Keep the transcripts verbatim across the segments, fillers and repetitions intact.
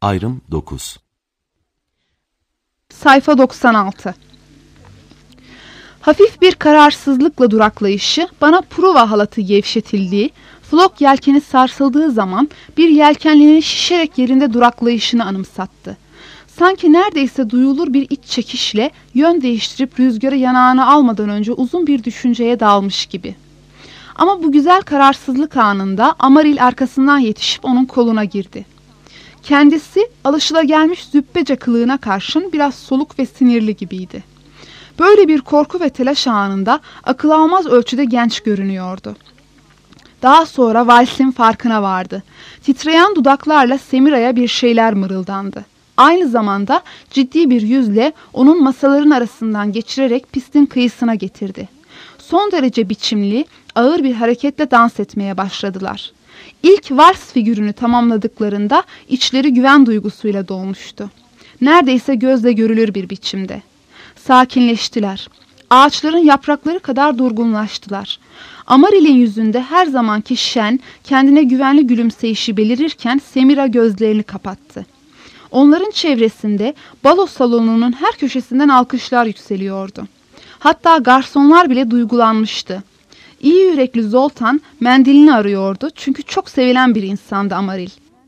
Ayrım dokuz. Sayfa doksan altı. Hafif bir kararsızlıkla duraklayışı bana pruva halatı gevşetildiği, flok yelkeni sarsıldığı zaman bir yelkenlinin şişerek yerinde duraklayışını anımsattı. Sanki neredeyse duyulur bir iç çekişle yön değiştirip rüzgarı yanağına almadan önce uzun bir düşünceye dalmış gibi. Ama bu güzel kararsızlık anında Amaril arkasından yetişip onun koluna girdi. Kendisi alışılagelmiş züppece kılığına karşın biraz soluk ve sinirli gibiydi. Böyle bir korku ve telaş anında akıl almaz ölçüde genç görünüyordu. Daha sonra valsin farkına vardı. Titreyen dudaklarla Semira'ya bir şeyler mırıldandı. Aynı zamanda ciddi bir yüzle onun masaların arasından geçirerek pistin kıyısına getirdi. Son derece biçimli, ağır bir hareketle dans etmeye başladılar. İlk vals figürünü tamamladıklarında içleri güven duygusuyla dolmuştu. Neredeyse gözle görülür bir biçimde. Sakinleştiler. Ağaçların yaprakları kadar durgunlaştılar. Amaril'in yüzünde her zamanki şen, kendine güvenli gülümseyişi belirirken Semira gözlerini kapattı. Onların çevresinde balo salonunun her köşesinden alkışlar yükseliyordu. Hatta garsonlar bile duygulanmıştı. İyi yürekli Zoltan mendilini arıyordu çünkü çok sevilen bir insandı Amaril.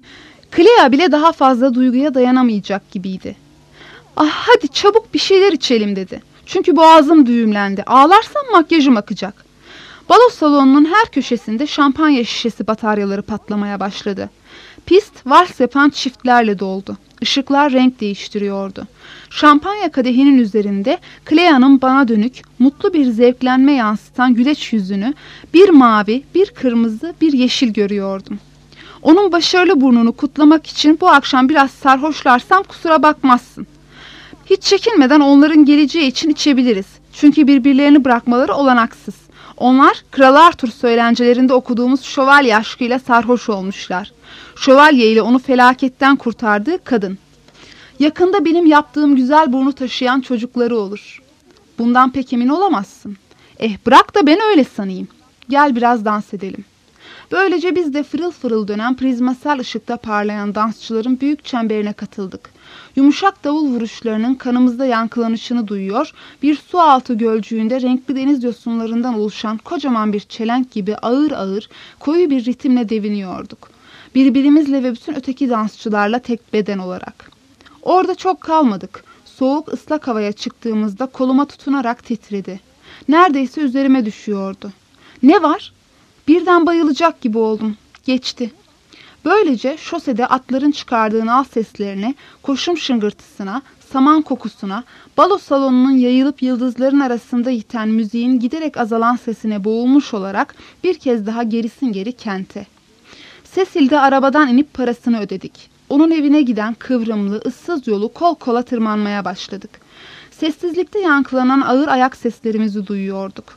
Clea bile daha fazla duyguya dayanamayacak gibiydi. "Ah hadi çabuk bir şeyler içelim" dedi. "Çünkü boğazım düğümlendi. Ağlarsam makyajım akacak." Balo salonunun her köşesinde şampanya şişesi bataryaları patlamaya başladı. Pist vals yapan çiftlerle doldu. Işıklar renk değiştiriyordu. Şampanya kadehinin üzerinde Clea'nın bana dönük, mutlu bir zevklenme yansıtan güleç yüzünü bir mavi, bir kırmızı, bir yeşil görüyordum. Onun başarılı burnunu kutlamak için bu akşam biraz sarhoşlarsam kusura bakmazsın. Hiç çekinmeden onların geleceği için içebiliriz. Çünkü birbirlerini bırakmaları olanaksız. Onlar Kral Arthur söylencelerinde okuduğumuz şövalye aşkıyla sarhoş olmuşlar. Şövalye ile onu felaketten kurtardığı kadın. Yakında benim yaptığım güzel burnu taşıyan çocukları olur. Bundan pek emin olamazsın. Eh bırak da ben öyle sanayım. Gel biraz dans edelim. Böylece biz de fırıl fırıl dönen prizmasel ışıkta parlayan dansçıların büyük çemberine katıldık. Yumuşak davul vuruşlarının kanımızda yankılanışını duyuyor, bir su altı gölcüğünde renkli deniz yosunlarından oluşan kocaman bir çelenk gibi ağır ağır, koyu bir ritimle deviniyorduk. Birbirimizle ve bütün öteki dansçılarla tek beden olarak. Orada çok kalmadık. Soğuk ıslak havaya çıktığımızda koluma tutunarak titredi. Neredeyse üzerime düşüyordu. "Ne var?" Birden bayılacak gibi oldum. Geçti. Böylece şosede atların çıkardığı nal seslerine, koşum şıngırtısına, saman kokusuna, balo salonunun yayılıp yıldızların arasında yiten müziğin giderek azalan sesine boğulmuş olarak bir kez daha gerisin geri kente. Cecil'de arabadan inip parasını ödedik. Onun evine giden kıvrımlı, ıssız yolu kol kola tırmanmaya başladık. Sessizlikte yankılanan ağır ayak seslerimizi duyuyorduk.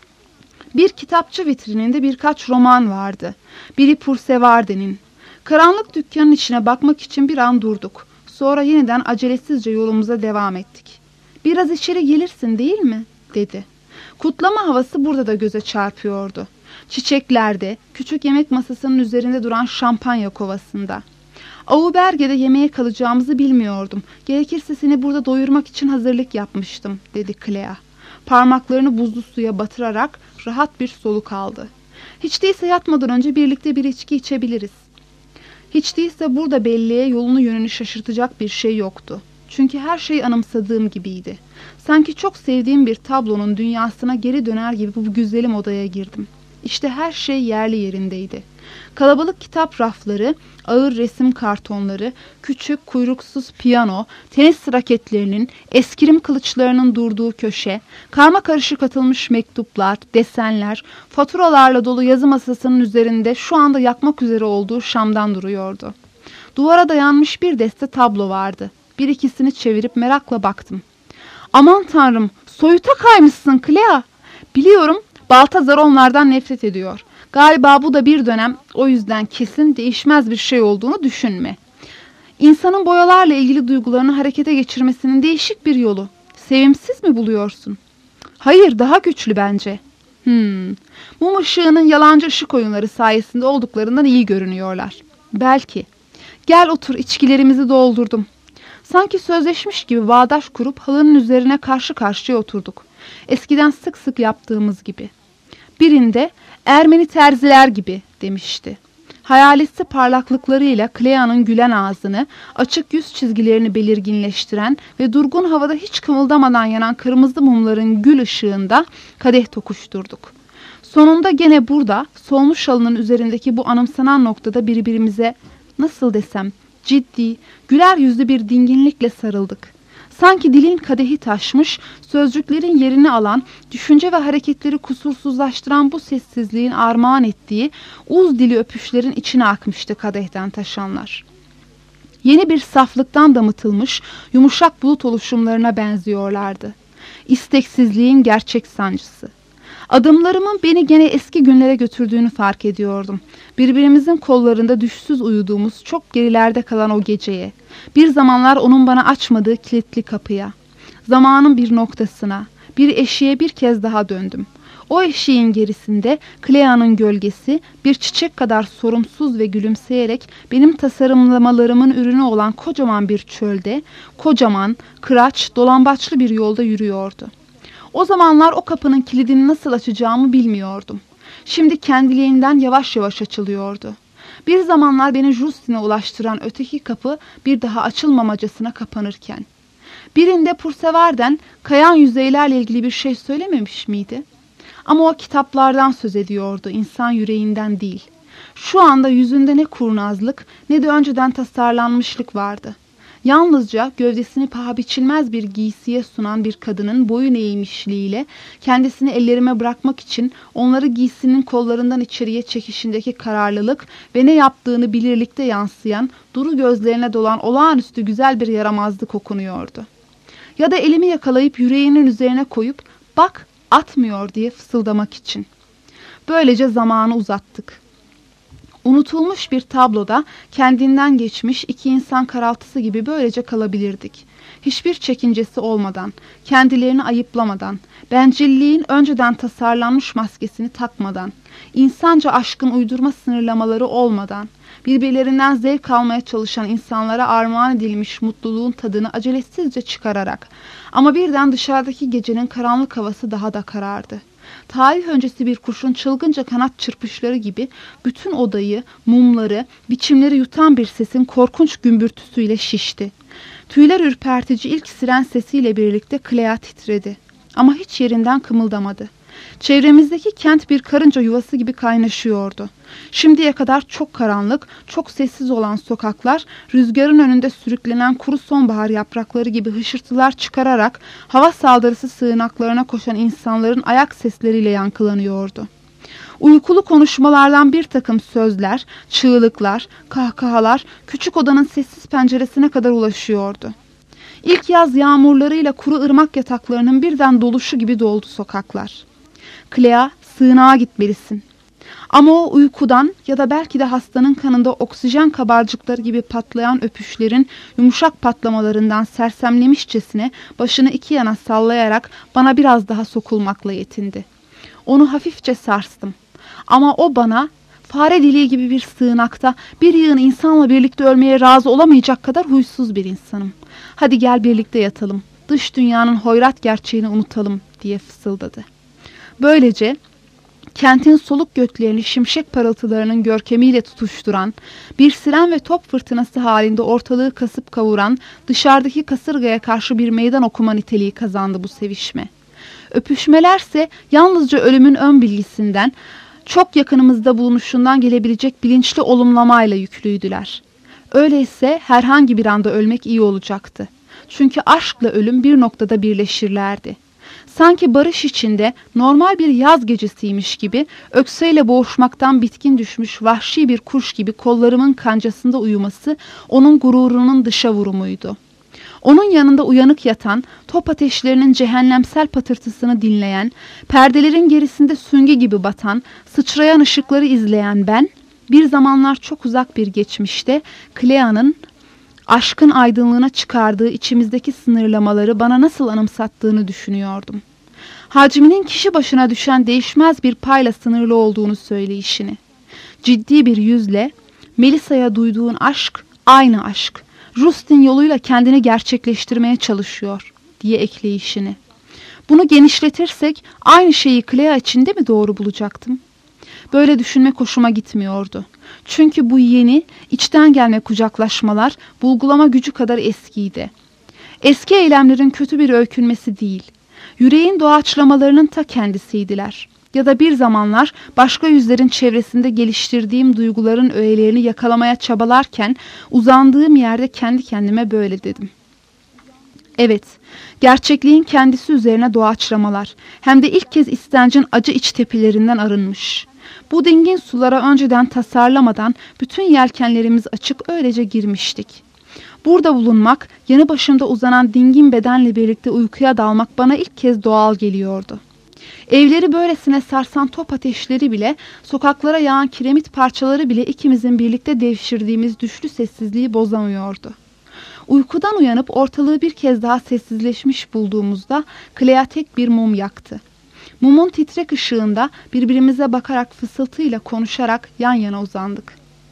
Bir kitapçı vitrininde birkaç roman vardı. Biri Pursevarde'nin. Karanlık dükkanın içine bakmak için bir an durduk. Sonra yeniden acelesizce yolumuza devam ettik. "Biraz içeri gelirsin değil mi?" dedi. Kutlama havası burada da göze çarpıyordu. Çiçeklerde, küçük yemek masasının üzerinde duran şampanya kovasında. "Auberge'de yemeğe kalacağımızı bilmiyordum. Gerekirse seni burada doyurmak için hazırlık yapmıştım" dedi Clea. Parmaklarını buzlu suya batırarak rahat bir soluk aldı. "Hiç değilse yatmadan önce birlikte bir içki içebiliriz." Hiç değilse burada belleğe yolunu yönünü şaşırtacak bir şey yoktu. Çünkü her şey anımsadığım gibiydi. Sanki çok sevdiğim bir tablonun dünyasına geri döner gibi bu güzelim odaya girdim. İşte her şey yerli yerindeydi. Kalabalık kitap rafları, ağır resim kartonları, küçük kuyruksuz piyano, tenis raketlerinin, eskirim kılıçlarının durduğu köşe, karma karışık atılmış mektuplar, desenler, faturalarla dolu yazı masasının üzerinde şu anda yakmak üzere olduğu şamdan duruyordu. Duvara dayanmış bir deste tablo vardı. Bir ikisini çevirip merakla baktım. "Aman tanrım, soyuta kaymışsın Clea." "Biliyorum, Baltazar onlardan nefret ediyor. Galiba bu da bir dönem, o yüzden kesin değişmez bir şey olduğunu düşünme. İnsanın boyalarla ilgili duygularını harekete geçirmesinin değişik bir yolu. Sevimsiz mi buluyorsun?" "Hayır, daha güçlü bence." Hmm. Mum ışığının yalancı ışık oyunları sayesinde olduklarından iyi görünüyorlar. Belki. Gel otur, içkilerimizi doldurdum. Sanki sözleşmiş gibi bağdaş kurup halının üzerine karşı karşıya oturduk. Eskiden sık sık yaptığımız gibi. Birinde Ermeni terziler gibi demişti. Hayaletsi parlaklıklarıyla Clea'nın gülen ağzını, açık yüz çizgilerini belirginleştiren ve durgun havada hiç kımıldamadan yanan kırmızı mumların gül ışığında kadeh tokuşturduk. Sonunda gene burada, solmuş halının üzerindeki bu anımsanan noktada birbirimize, nasıl desem, ciddi, güler yüzlü bir dinginlikle sarıldık. Sanki dilin kadehi taşmış, sözcüklerin yerini alan, düşünce ve hareketleri kusursuzlaştıran bu sessizliğin armağan ettiği uz dili öpüşlerin içine akmıştı kadehten taşanlar. Yeni bir saflıktan damıtılmış, yumuşak bulut oluşumlarına benziyorlardı. İsteksizliğin gerçek sancısı. Adımlarımın beni gene eski günlere götürdüğünü fark ediyordum. Birbirimizin kollarında düşsüz uyuduğumuz çok gerilerde kalan o geceye. Bir zamanlar onun bana açmadığı kilitli kapıya. Zamanın bir noktasına, bir eşiğe bir kez daha döndüm. O eşiğin gerisinde Clea'nın gölgesi bir çiçek kadar sorumsuz ve gülümseyerek benim tasarımlamalarımın ürünü olan kocaman bir çölde, kocaman, kıraç, dolambaçlı bir yolda yürüyordu. O zamanlar o kapının kilidini nasıl açacağımı bilmiyordum. Şimdi kendiliğinden yavaş yavaş açılıyordu. Bir zamanlar beni Justin'e ulaştıran öteki kapı bir daha açılmamacasına kapanırken. Birinde Pursever'den kayan yüzeylerle ilgili bir şey söylememiş miydi? Ama o kitaplardan söz ediyordu, insan yüreğinden değil. Şu anda yüzünde ne kurnazlık ne de önceden tasarlanmışlık vardı. Yalnızca gövdesini paha biçilmez bir giysiye sunan bir kadının boyun eğmişliğiyle kendisini ellerime bırakmak için onları giysinin kollarından içeriye çekişindeki kararlılık ve ne yaptığını bilirlikte yansıyan, duru gözlerine dolan olağanüstü güzel bir yaramazlık okunuyordu. Ya da elimi yakalayıp yüreğinin üzerine koyup bak atmıyor diye fısıldamak için. Böylece zamanı uzattık. Unutulmuş bir tabloda kendinden geçmiş iki insan karaltısı gibi böylece kalabilirdik. Hiçbir çekincesi olmadan, kendilerini ayıplamadan, bencilliğin önceden tasarlanmış maskesini takmadan, insanca aşkın uydurma sınırlamaları olmadan, birbirlerinden zevk almaya çalışan insanlara armağan edilmiş mutluluğun tadını acelesizce çıkararak. Ama birden dışarıdaki gecenin karanlık havası daha da karardı. Tarih öncesi bir kuşun çılgınca kanat çırpışları gibi bütün odayı, mumları, biçimleri yutan bir sesin korkunç gümbürtüsüyle şişti. Tüyler ürpertici ilk siren sesiyle birlikte Clea titredi. Ama hiç yerinden kımıldamadı. Çevremizdeki kent bir karınca yuvası gibi kaynaşıyordu. Şimdiye kadar çok karanlık, çok sessiz olan sokaklar, rüzgarın önünde sürüklenen kuru sonbahar yaprakları gibi hışırtılar çıkararak hava saldırısı sığınaklarına koşan insanların ayak sesleriyle yankılanıyordu. Uykulu konuşmalardan bir takım sözler, çığlıklar, kahkahalar küçük odanın sessiz penceresine kadar ulaşıyordu. İlk yaz yağmurlarıyla kuru ırmak yataklarının birden doluşu gibi doldu sokaklar. Clea, sığınağa gitmelisin. Ama o uykudan ya da belki de hastanın kanında oksijen kabarcıkları gibi patlayan öpüşlerin yumuşak patlamalarından sersemlemişçesine başını iki yana sallayarak bana biraz daha sokulmakla yetindi. Onu hafifçe sarstım. Ama o bana fare deliği gibi bir sığınakta bir yığın insanla birlikte ölmeye razı olamayacak kadar huysuz bir insanım. Hadi gel birlikte yatalım. Dış dünyanın hoyrat gerçeğini unutalım diye fısıldadı. Böylece kentin soluk göklerini şimşek parıltılarının görkemiyle tutuşturan, bir siren ve top fırtınası halinde ortalığı kasıp kavuran, dışarıdaki kasırgaya karşı bir meydan okuma niteliği kazandı bu sevişme. Öpüşmelerse yalnızca ölümün ön bilgisinden, çok yakınımızda bulunuşundan gelebilecek bilinçli olumlamayla yüklüydüler. Öyleyse herhangi bir anda ölmek iyi olacaktı. Çünkü aşkla ölüm bir noktada birleşirlerdi. Sanki barış içinde normal bir yaz gecesiymiş gibi ökseyle boğuşmaktan bitkin düşmüş vahşi bir kuş gibi kollarımın kancasında uyuması onun gururunun dışa vurumuydu. Onun yanında uyanık yatan, top ateşlerinin cehennemsel patırtısını dinleyen, perdelerin gerisinde süngü gibi batan, sıçrayan ışıkları izleyen ben, bir zamanlar çok uzak bir geçmişte Clea'nın aşkın aydınlığına çıkardığı içimizdeki sınırlamaları bana nasıl anımsattığını düşünüyordum. Hacminin kişi başına düşen değişmez bir payla sınırlı olduğunu söyleyişini. Ciddi bir yüzle, Melisa'ya duyduğun aşk Aynı aşk, Rustin yoluyla kendini gerçekleştirmeye çalışıyor diye ekleyişini. Bunu genişletirsek aynı şeyi Clea için de mi doğru bulacaktım? Böyle düşünmek hoşuma gitmiyordu. Çünkü bu yeni, içten gelme kucaklaşmalar bulgulama gücü kadar eskiydi. Eski eylemlerin kötü bir öykünmesi değil, yüreğin doğaçlamalarının ta kendisiydiler. Ya da bir zamanlar başka yüzlerin çevresinde geliştirdiğim duyguların öğelerini yakalamaya çabalarken uzandığım yerde kendi kendime böyle dedim. Evet, gerçekliğin kendisi üzerine doğaçlamalar, hem de ilk kez istencin acı iç tepelerinden arınmış. Bu dingin sulara önceden tasarlamadan bütün yelkenlerimiz açık öylece girmiştik. Burada bulunmak, yanı başımda uzanan dingin bedenle birlikte uykuya dalmak bana ilk kez doğal geliyordu. Evleri böylesine sarsan top ateşleri bile, sokaklara yağan kiremit parçaları bile ikimizin birlikte devşirdiğimiz düşlü sessizliği bozamıyordu. Uykudan uyanıp ortalığı bir kez daha sessizleşmiş bulduğumuzda Clea tek bir mum yaktı. Mumun titrek ışığında birbirimize bakarak fısıltıyla konuşarak yan yana uzandık.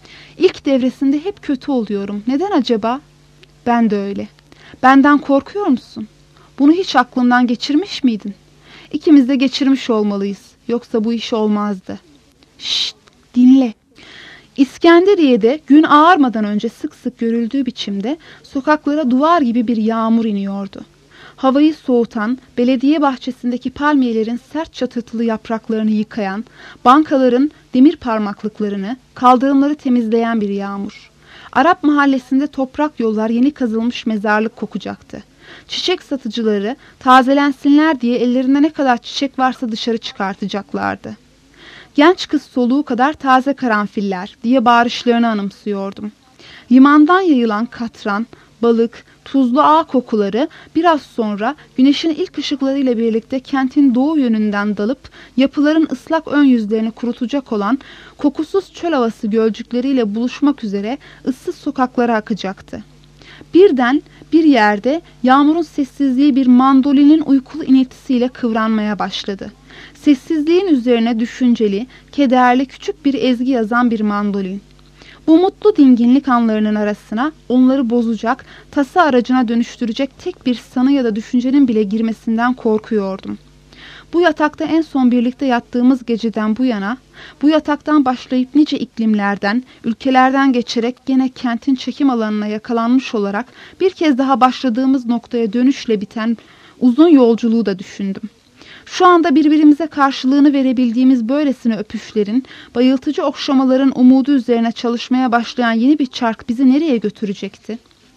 İlk devresinde hep kötü oluyorum. Neden acaba? Ben de öyle. Benden korkuyor musun? Bunu hiç aklından geçirmiş miydin? İkimiz de geçirmiş olmalıyız. Yoksa bu iş olmazdı. Şşt, dinle. İskenderiye'de gün ağarmadan önce sık sık görüldüğü biçimde sokaklara duvar gibi bir yağmur iniyordu. Havayı soğutan, belediye bahçesindeki palmiyelerin sert çatıtılı yapraklarını yıkayan, bankaların demir parmaklıklarını, kaldırımları temizleyen bir yağmur. Arap mahallesinde toprak yollar yeni kazılmış mezarlık kokacaktı. Çiçek satıcıları tazelensinler diye ellerinde ne kadar çiçek varsa dışarı çıkartacaklardı. Genç kız soluğu kadar taze karanfiller diye bağırışlarını anımsıyordum. Limandan yayılan katran, balık, tuzlu ağ kokuları biraz sonra güneşin ilk ışıklarıyla birlikte kentin doğu yönünden dalıp yapıların ıslak ön yüzlerini kurutacak olan kokusuz çöl havası gölcükleriyle buluşmak üzere ıssız sokaklara akacaktı. Birden bir yerde yağmurun sessizliği bir mandolinin uykulu iniltisiyle kıvranmaya başladı. Sessizliğin üzerine düşünceli, kederli küçük bir ezgi yazan bir mandolin. Bu mutlu dinginlik anlarının arasına onları bozacak, tasa aracına dönüştürecek tek bir sanı ya da düşüncenin bile girmesinden korkuyordum. Bu yatakta en son birlikte yattığımız geceden bu yana, bu yataktan başlayıp nice iklimlerden, ülkelerden geçerek gene kentin çekim alanına yakalanmış olarak bir kez daha başladığımız noktaya dönüşle biten uzun yolculuğu da düşündüm. Şu anda birbirimize karşılığını verebildiğimiz böylesine öpüşlerin, bayıltıcı okşamaların umudu üzerine çalışmaya başlayan yeni bir çark bizi nereye götürecekti?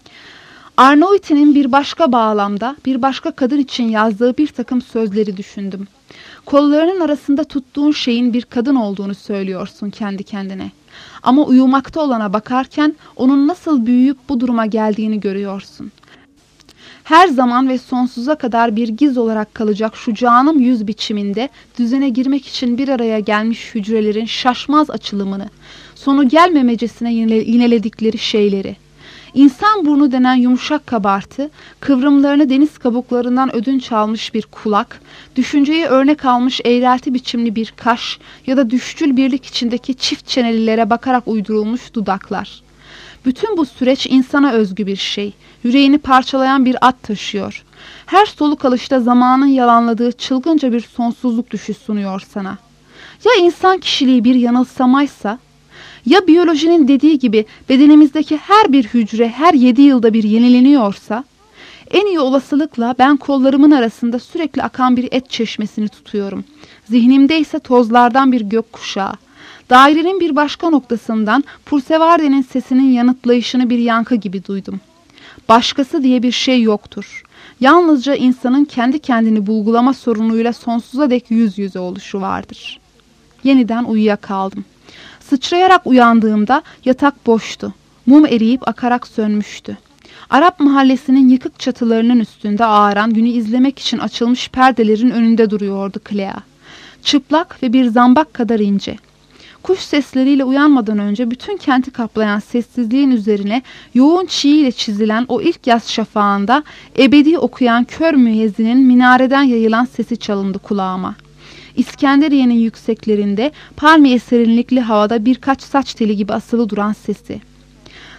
Arnauti'nin bir başka bağlamda, bir başka kadın için yazdığı bir takım sözleri düşündüm. Kollarının arasında tuttuğun şeyin bir kadın olduğunu söylüyorsun kendi kendine. Ama uyumakta olana bakarken onun nasıl büyüyüp bu duruma geldiğini görüyorsun. Her zaman ve sonsuza kadar bir giz olarak kalacak şu canım yüz biçiminde düzene girmek için bir araya gelmiş hücrelerin şaşmaz açılımını, sonu gelmemecesine yineledikleri şeyleri. İnsan burnu denen yumuşak kabartı, kıvrımlarını deniz kabuklarından ödünç almış bir kulak, düşünceyi örnek almış eğrelti biçimli bir kaş ya da düşçül birlik içindeki çift çenelilere bakarak uydurulmuş dudaklar. Bütün bu süreç insana özgü bir şey, yüreğini parçalayan bir at taşıyor. Her soluk alışta zamanın yalanladığı çılgınca bir sonsuzluk düşü sunuyor sana. Ya insan kişiliği bir yanılsamaysa? Ya biyolojinin dediği gibi bedenimizdeki her bir hücre her yedi yılda bir yenileniyorsa? En iyi olasılıkla ben kollarımın arasında sürekli akan bir et çeşmesini tutuyorum. Zihnimde ise tozlardan bir gökkuşağı. Dairenin bir başka noktasından Pursevarde'nin sesinin yanıtlayışını bir yankı gibi duydum. Başkası diye bir şey yoktur. Yalnızca insanın kendi kendini bulgulama sorunuyla sonsuza dek yüz yüze oluşu vardır. Yeniden uyuyakaldım. Sıçrayarak uyandığımda yatak boştu. Mum eriyip akarak sönmüştü. Arap mahallesinin yıkık çatılarının üstünde ağaran günü izlemek için açılmış perdelerin önünde duruyordu Clea. Çıplak ve bir zambak kadar ince. Kuş sesleriyle uyanmadan önce bütün kenti kaplayan sessizliğin üzerine yoğun çiğiyle çizilen o ilk yaz şafağında ebedi okuyan kör müezzinin minareden yayılan sesi çalındı kulağıma. İskenderiye'nin yükseklerinde palmiye serinlikli havada birkaç saç teli gibi asılı duran sesi.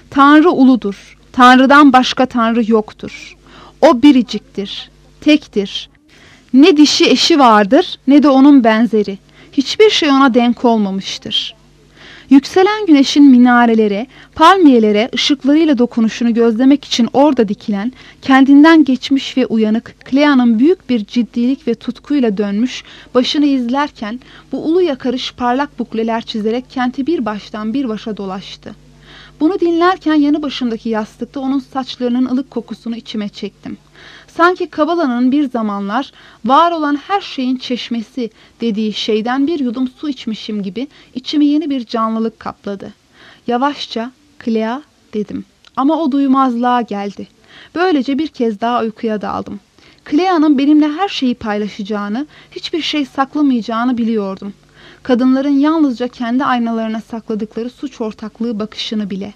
Tanrı uludur. Tanrı'dan başka Tanrı yoktur. O biriciktir, tektir. Ne dişi eşi vardır ne de onun benzeri. Hiçbir şey ona denk olmamıştır. Yükselen güneşin minarelere, palmiyelere ışıklarıyla dokunuşunu gözlemek için orada dikilen, kendinden geçmiş ve uyanık, Clea'nın büyük bir ciddilik ve tutkuyla dönmüş, başını izlerken bu ulu yakarış parlak bukleler çizerek kenti bir baştan bir başa dolaştı. Bunu dinlerken yanı başındaki yastıkta onun saçlarının ılık kokusunu içime çektim. Sanki Kabala'nın bir zamanlar var olan her şeyin çeşmesi dediği şeyden bir yudum su içmişim gibi içimi yeni bir canlılık kapladı. Yavaşça "Clea" dedim ama o duymazlığa geldi. Böylece bir kez daha uykuya daldım. Clea'nın benimle her şeyi paylaşacağını, hiçbir şey saklamayacağını biliyordum. Kadınların yalnızca kendi aynalarına sakladıkları suç ortaklığı bakışını bile.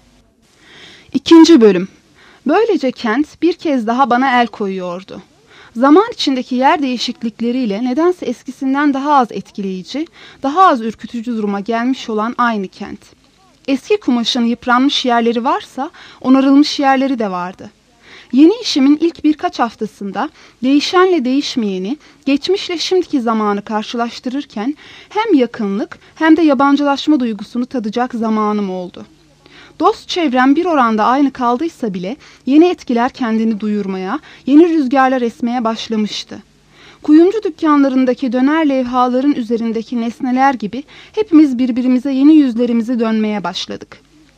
İkinci bölüm. Böylece Kent bir kez daha bana el koyuyordu. Zaman içindeki yer değişiklikleriyle nedense eskisinden daha az etkileyici, daha az ürkütücü duruma gelmiş olan aynı Kent. Eski kumaşın yıpranmış yerleri varsa onarılmış yerleri de vardı. Yeni işimin ilk birkaç haftasında değişenle değişmeyeni, geçmişle şimdiki zamanı karşılaştırırken hem yakınlık hem de yabancılaşma duygusunu tadacak zamanım oldu. Dost çevrem bir oranda aynı kaldıysa bile yeni etkiler kendini duyurmaya, yeni rüzgarlar esmeye başlamıştı. Kuyumcu dükkanlarındaki döner levhaların üzerindeki nesneler gibi hepimiz birbirimize yeni yüzlerimizi dönmeye başladık.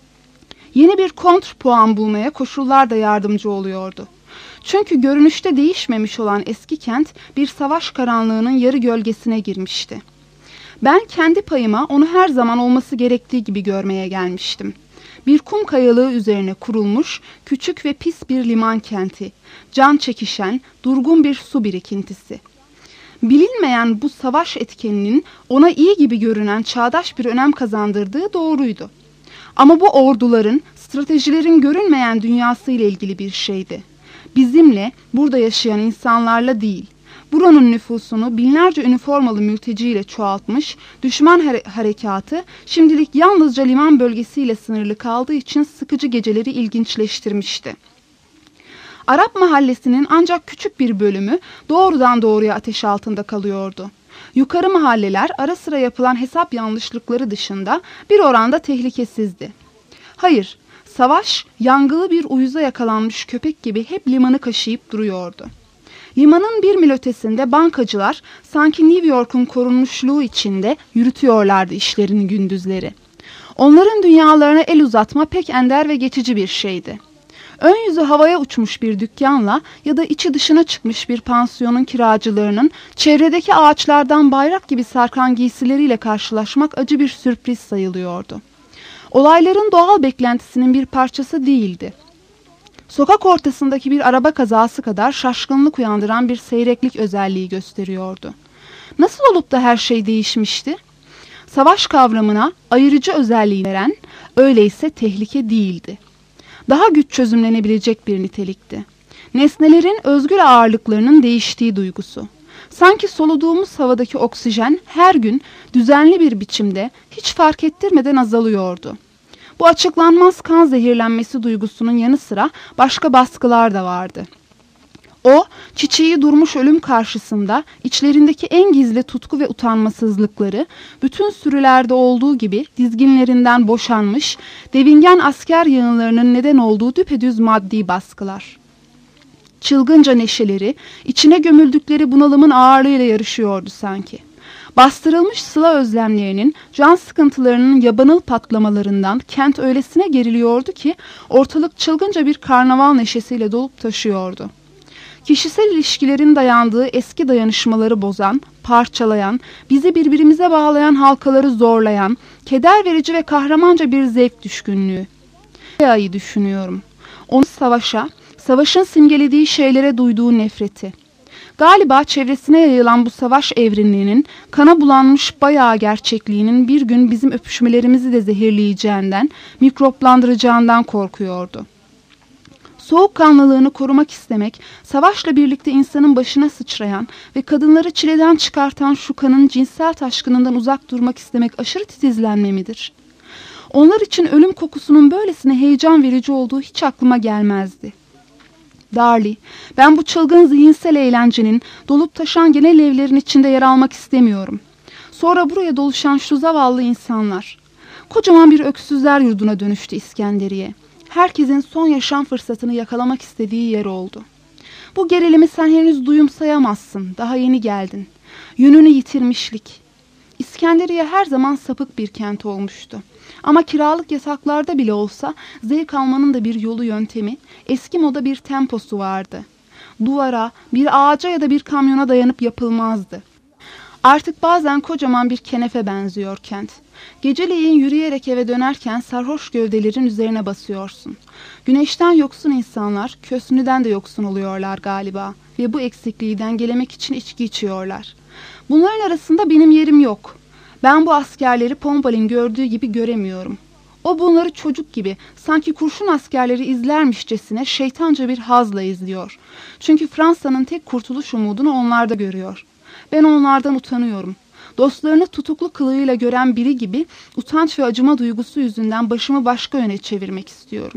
Yeni bir kontrpuan bulmaya koşullar da yardımcı oluyordu. Çünkü görünüşte değişmemiş olan eski kent bir savaş karanlığının yarı gölgesine girmişti. Ben kendi payıma onu her zaman olması gerektiği gibi görmeye gelmiştim. Bir kum kayalığı üzerine kurulmuş küçük ve pis bir liman kenti, can çekişen, durgun bir su birikintisi. Bilinmeyen bu savaş etkeninin ona iyi gibi görünen çağdaş bir önem kazandırdığı doğruydu. Ama bu orduların, stratejilerin görünmeyen dünyası ile ilgili bir şeydi. Bizimle, burada yaşayan insanlarla değil. Buranın nüfusunu binlerce üniformalı mülteciyle çoğaltmış, düşman hare- harekatı şimdilik yalnızca liman bölgesiyle sınırlı kaldığı için sıkıcı geceleri ilginçleştirmişti. Arap mahallesinin ancak küçük bir bölümü doğrudan doğruya ateş altında kalıyordu. Yukarı mahalleler ara sıra yapılan hesap yanlışlıkları dışında bir oranda tehlikesizdi. Hayır, savaş yangılı bir uyuza yakalanmış köpek gibi hep limanı kaşıyıp duruyordu. Limanın bir mil ötesinde bankacılar sanki New York'un korunmuşluğu içinde yürütüyorlardı işlerini gündüzleri. Onların dünyalarına el uzatma pek ender ve geçici bir şeydi. Ön yüzü havaya uçmuş bir dükkanla ya da içi dışına çıkmış bir pansiyonun kiracılarının çevredeki ağaçlardan bayrak gibi sarkan giysileriyle karşılaşmak acı bir sürpriz sayılıyordu. Olayların doğal beklentisinin bir parçası değildi. Sokak ortasındaki bir araba kazası kadar şaşkınlık uyandıran bir seyreklik özelliği gösteriyordu. Nasıl olup da her şey değişmişti? Savaş kavramına ayırıcı özelliği veren, öyleyse tehlike değildi. Daha güç çözümlenebilecek bir nitelikti. Nesnelerin özgür ağırlıklarının değiştiği duygusu. Sanki soluduğumuz havadaki oksijen her gün düzenli bir biçimde hiç fark ettirmeden azalıyordu. Bu açıklanmaz kan zehirlenmesi duygusunun yanı sıra başka baskılar da vardı. O, çiçeği durmuş ölüm karşısında içlerindeki en gizli tutku ve utanmasızlıkları, bütün sürülerde olduğu gibi dizginlerinden boşanmış, devingen asker yığınlarının neden olduğu düpedüz maddi baskılar. Çılgınca neşeleri, içine gömüldükleri bunalımın ağırlığıyla yarışıyordu sanki. Bastırılmış sıla özlemlerinin, can sıkıntılarının yabanıl patlamalarından kent öylesine geriliyordu ki ortalık çılgınca bir karnaval neşesiyle dolup taşıyordu. Kişisel ilişkilerin dayandığı eski dayanışmaları bozan, parçalayan, bizi birbirimize bağlayan halkaları zorlayan, keder verici ve kahramanca bir zevk düşkünlüğü. Clea'yı düşünüyorum. Onu savaşa, savaşın simgelediği şeylere duyduğu nefreti. Galiba çevresine yayılan bu savaş evrimliğinin, kana bulanmış bayağı gerçekliğinin bir gün bizim öpüşmelerimizi de zehirleyeceğinden, mikroplandıracağından korkuyordu. Soğukkanlılığını korumak istemek, savaşla birlikte insanın başına sıçrayan ve kadınları çileden çıkartan şu kanın cinsel taşkınından uzak durmak istemek aşırı titizlenme midir? Onlar için ölüm kokusunun böylesine heyecan verici olduğu hiç aklıma gelmezdi. Darlie, ben bu çılgın zihinsel eğlencenin dolup taşan genel evlerin içinde yer almak istemiyorum. Sonra buraya doluşan şu zavallı insanlar. Kocaman bir öksüzler yurduna dönüştü İskenderiye. Herkesin son yaşam fırsatını yakalamak istediği yer oldu. Bu gerilimi sen henüz duyumsayamazsın. Daha yeni geldin. Yönünü yitirmişlik. İskenderiye her zaman sapık bir kent olmuştu. Ama kiralık yasaklarda bile olsa zevk almanın da bir yolu yöntemi, eski moda bir temposu vardı. Duvara, bir ağaca ya da bir kamyona dayanıp yapılmazdı. Artık bazen kocaman bir kenefe benziyor kent. Geceleyin yürüyerek eve dönerken sarhoş gövdelerin üzerine basıyorsun. Güneşten yoksun insanlar, kösnüden de yoksun oluyorlar galiba ve bu eksikliği dengelemek için içki içiyorlar. Bunların arasında benim yerim yok. Ben bu askerleri Pompal'in gördüğü gibi göremiyorum. O bunları çocuk gibi, sanki kurşun askerleri izlermişçesine şeytanca bir hazla izliyor. Çünkü Fransa'nın tek kurtuluş umudunu onlarda görüyor. Ben onlardan utanıyorum. Dostlarını tutuklu kılığıyla gören biri gibi utanç ve acıma duygusu yüzünden başımı başka yöne çevirmek istiyorum.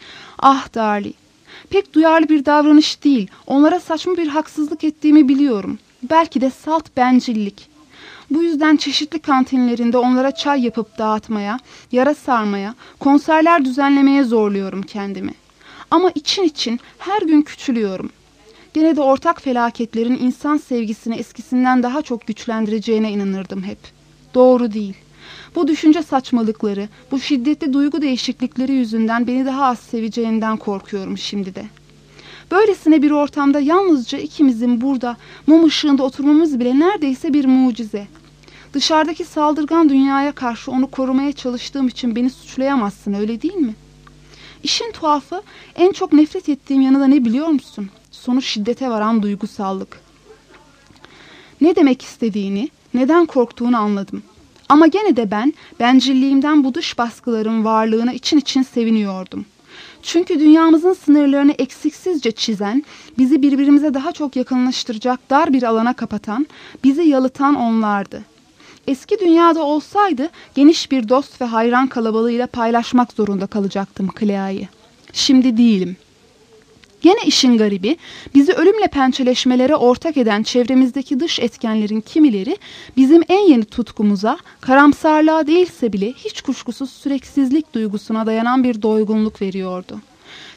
Ah Darlie, pek duyarlı bir davranış değil. Onlara saçma bir haksızlık ettiğimi biliyorum. Belki de salt bencillik. Bu yüzden çeşitli kantinlerinde onlara çay yapıp dağıtmaya, yara sarmaya, konserler düzenlemeye zorluyorum kendimi. Ama için için her gün küçülüyorum. Gene de ortak felaketlerin insan sevgisini eskisinden daha çok güçlendireceğine inanırdım hep. Doğru değil. Bu düşünce saçmalıkları, bu şiddetli duygu değişiklikleri yüzünden beni daha az seveceğinden korkuyorum şimdi de. Böylesine bir ortamda yalnızca ikimizin burada mum ışığında oturmamız bile neredeyse bir mucize. Dışarıdaki saldırgan dünyaya karşı onu korumaya çalıştığım için beni suçlayamazsın, öyle değil mi? İşin tuhafı, en çok nefret ettiğim yanı da ne biliyor musun? Sonu şiddete varan duygusallık. Ne demek istediğini, neden korktuğunu anladım. Ama gene de ben, bencilliğimden bu dış baskıların varlığına için için seviniyordum. Çünkü dünyamızın sınırlarını eksiksizce çizen, bizi birbirimize daha çok yakınlaştıracak dar bir alana kapatan, bizi yalıtan onlardı. Eski dünyada olsaydı geniş bir dost ve hayran kalabalığıyla paylaşmak zorunda kalacaktım Clea'yı. Şimdi değilim. Gene işin garibi, bizi ölümle pençeleşmelere ortak eden çevremizdeki dış etkenlerin kimileri bizim en yeni tutkumuza, karamsarlığa değilse bile hiç kuşkusuz süreksizlik duygusuna dayanan bir doygunluk veriyordu.